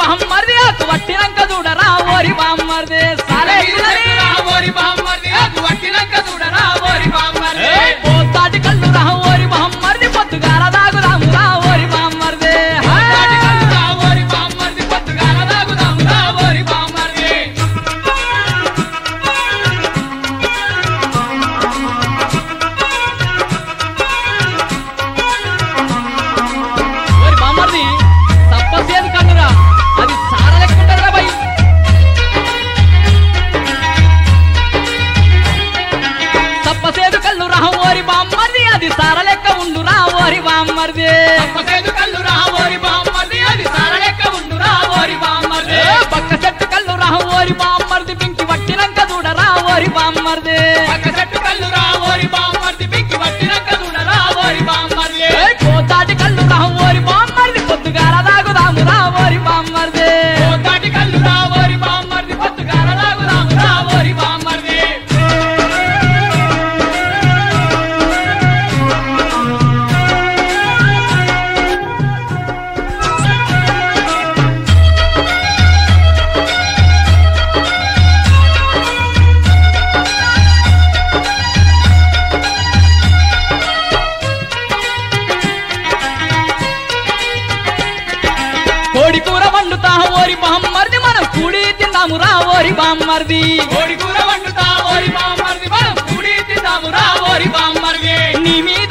బామ్మర్ది ఆకు వట్టినంక చూడరా ఓరి బామ్మర్ది సాలే ఓరి బామ్మర్ది ఆకు వట్టినంక చూడరా ఓరి బామ్మర్ది పోతాటి కళ్ళు రా ఓరి బామ్మర్ది పొద్దుగాల దాగుదాము రా ఓరి బామ్మర్ది పోతాటి కళ్ళు రా ఓరి బామ్మర్ది పొద్దుగాల దాగుదాము రా ఓరి బామ్మర్ది ఓరి బామ్మర్ది తప్పసేది కన్నురా అది సార లెక్కుంటారా బై తప్పసేదు కళ్ళు రా ఓరి బామ్మర్ది అది సార లెక్క ఉండురా ఓరి బామ్మర్ది తప్పసేదు కళ్ళు రా ఓరి బామ్మర్ది అది సార లెక్క ఉండురా ఓరి బామ్మర్ది పక్క చెట్టు కళ్ళు రా ఓరి బామ్మర్ది పింకి వట్టినంక చూడరా ఓరి బామ్మర్ది పక్క చెట్టు కళ్ళు రా ఓరి బామ్మర్ది పింకి వట్టినంక చూడరా ఓరి బామ్మర్ది పోతాటి కళ్ళు రా ఓరి బామ్మర్ది పొద్దుగాల దాగుదాము రా ఓరి బామ్మర్ది పోతాటి కళ్ళు రా ఓరి బామ్మర్ది పొద్దుగాల దాగుదాము రా ఓరి బామ్మర్ది కోడి కూర వండుతా ఓరి బామ్మర్ది మనం కూడి తిందాము రా ఓరి బామ్మర్ది కోడి కూర వండుతా ఓరి బామ్మర్ది మనం కూడి తిందాము రా ఓరి బామ్మర్ది నీ మీద